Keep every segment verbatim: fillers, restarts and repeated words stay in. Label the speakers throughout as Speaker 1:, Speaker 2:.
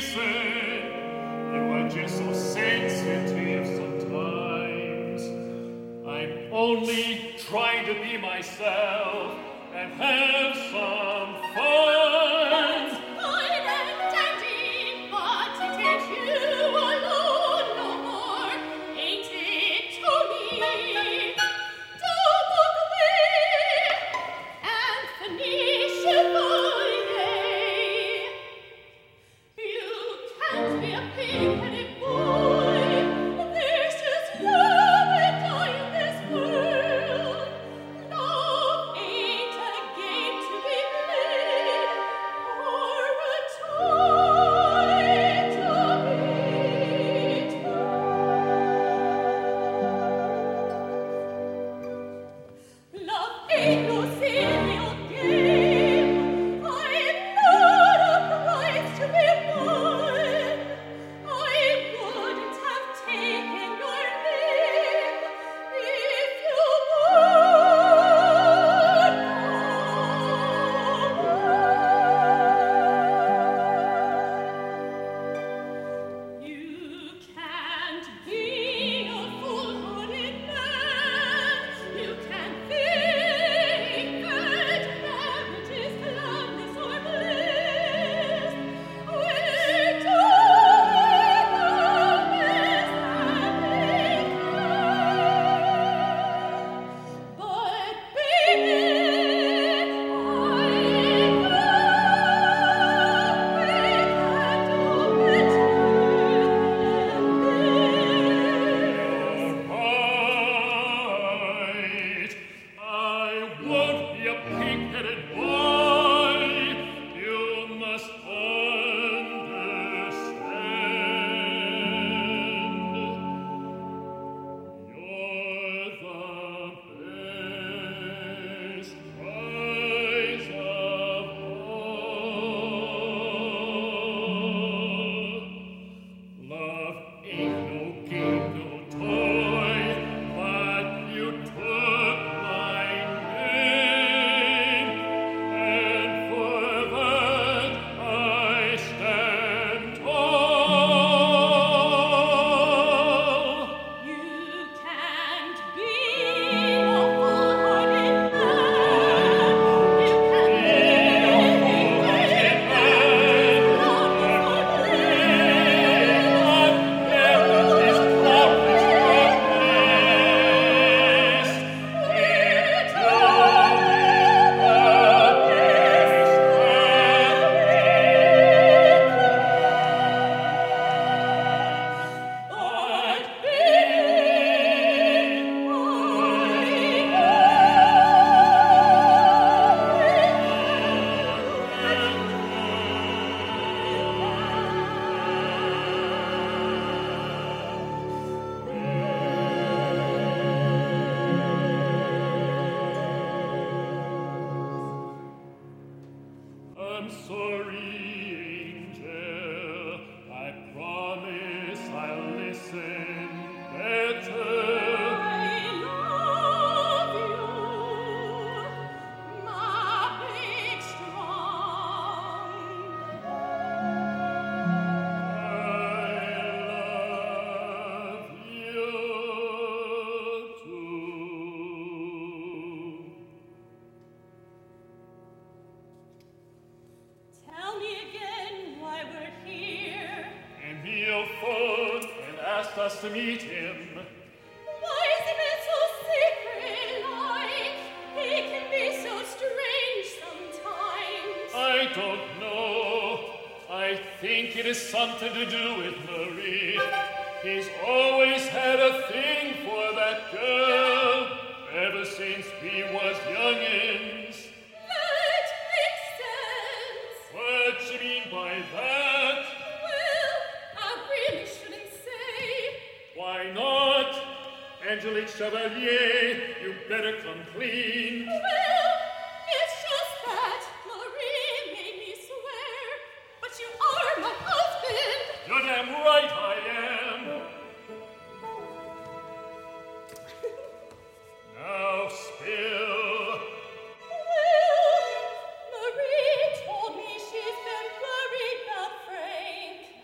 Speaker 1: Marie told me she's been worried about Frank.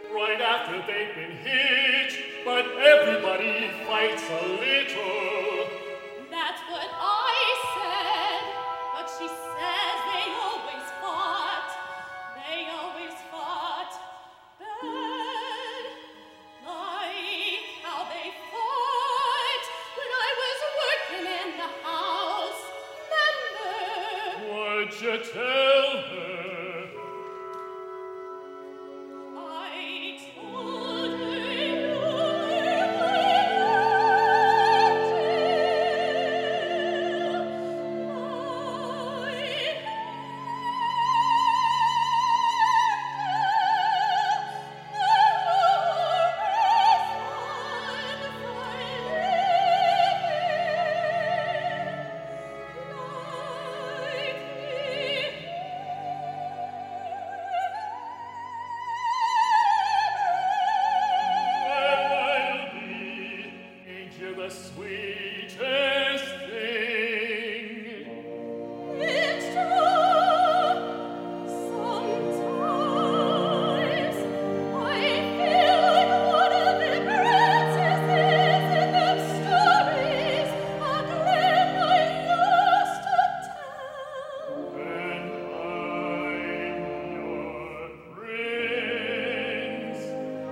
Speaker 1: Right after they've been hit, but everybody fights a little.
Speaker 2: That's what I said, but she says they always fought. They always fought bad, like how they fought when I was working in the house. Remember?
Speaker 1: What'd you tell her?
Speaker 2: I told her you
Speaker 1: Ain't you the sweetest thing?
Speaker 2: It's true. Sometimes I feel like one of the princesses in them stories a Glen I used to tell.
Speaker 1: And I'm your prince.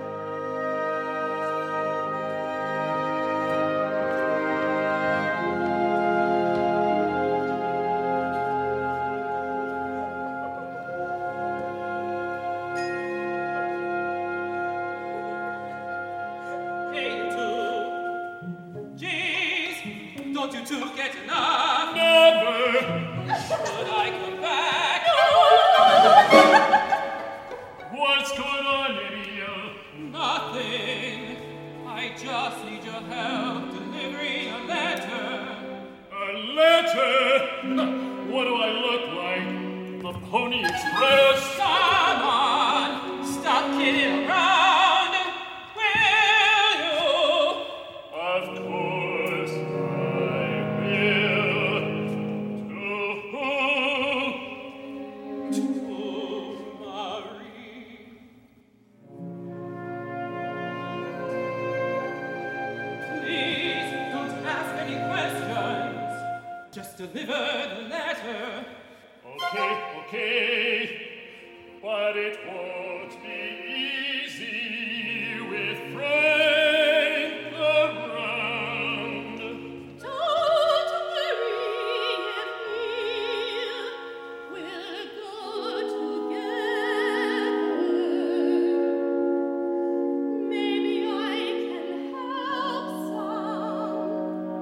Speaker 3: Hey, you two. Jeez, don't you two get enough?
Speaker 1: Never.
Speaker 3: Should I come back?
Speaker 1: What's going on, Emil?
Speaker 3: Nothing. I just need your help delivering a letter.
Speaker 1: A letter? What do I look like? The Pony Express?
Speaker 3: Come on, stop kidding around. Will you?
Speaker 1: Of course I will. To whom?
Speaker 3: To Marie. Please don't ask any questions. Just deliver the letter.
Speaker 1: Okay, okay. But it won't be easy with Frank around.
Speaker 2: Don't worry if we will go together. Maybe I can help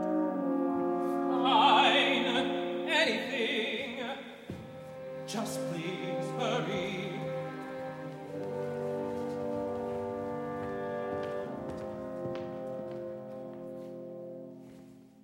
Speaker 2: some.
Speaker 3: Fine, anything. Just please